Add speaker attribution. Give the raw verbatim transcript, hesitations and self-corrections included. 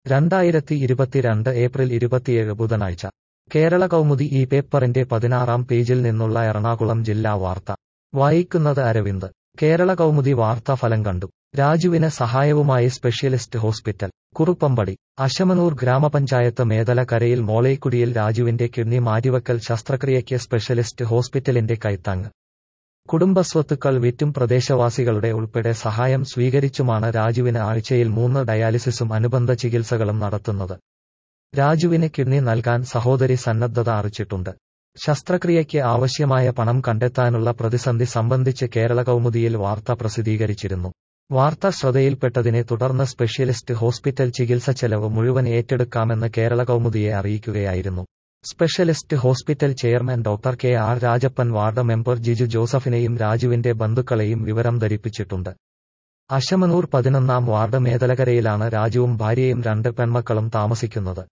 Speaker 1: രണ്ടായിരത്തി ഇരുപത്തിരണ്ട് ഏപ്രിൽ ഇരുപത്തിയേഴ് ബുധനാഴ്ച കേരള കൗമുദി ഈ പേപ്പറിന്റെ പതിനാറാം പേജിൽ നിന്നുള്ള എറണാകുളം ജില്ലാ വാർത്ത വായിക്കുന്നത് അരവിന്ദ്. കേരള കൗമുദി വാർത്ത ഫലം കണ്ടു. രാജുവിന് സഹായവുമായി സ്പെഷ്യലിസ്റ്റ് ഹോസ്പിറ്റൽ. കുറുപ്പമ്പടി. അശമനൂർ ഗ്രാമപഞ്ചായത്ത് മേദലക്കരയിൽ മോളേക്കുടിയിൽ രാജുവിന്റെ കിഡ്നി മാറ്റിവെക്കൽ ശസ്ത്രക്രിയയ്ക്ക് സ്പെഷ്യലിസ്റ്റ് ഹോസ്പിറ്റലിന്റെ കൈത്താങ്ങ്. കുടുംബസ്വത്തുക്കൾ വിറ്റും പ്രദേശവാസികളുടെ ഉൾപ്പെടെ സഹായം സ്വീകരിച്ചുമാണ് രാജുവിന് ആഴ്ചയിൽ മൂന്ന് ഡയാലിസിസും അനുബന്ധ ചികിത്സകളും നടത്തുന്നത്. രാജുവിന് കിഡ്നി നൽകാൻ സഹോദരി സന്നദ്ധത അറിയിച്ചിട്ടുണ്ട്. ശസ്ത്രക്രിയയ്ക്ക് ആവശ്യമായ പണം കണ്ടെത്താനുള്ള പ്രതിസന്ധി സംബന്ധിച്ച് കേരള കൗമുദിയിൽ വാർത്ത പ്രസിദ്ധീകരിച്ചിരുന്നു. വാർത്ത ശ്രദ്ധയിൽപ്പെട്ടതിനെ തുടർന്ന് സ്പെഷ്യലിസ്റ്റ് ഹോസ്പിറ്റൽ ചികിത്സ ചെലവ് മുഴുവൻ ഏറ്റെടുക്കാമെന്ന് കേരള കൗമുദിയെ അറിയിക്കുകയായിരുന്നു. Specialist hospital chairman doctor K R Rajappan ward member Jiju ജോസഫിനെയും രാജുവിന്റെ ബന്ധുക്കളെയും വിവരം ധരിപ്പിച്ചിട്ടുണ്ട്. അശമനൂർ പതിനൊന്നാം വാർഡ് മേദലക്കരയിലാണ് രാജുവും ഭാര്യയും രണ്ട് പെൺമക്കളും താമസിക്കുന്നത്.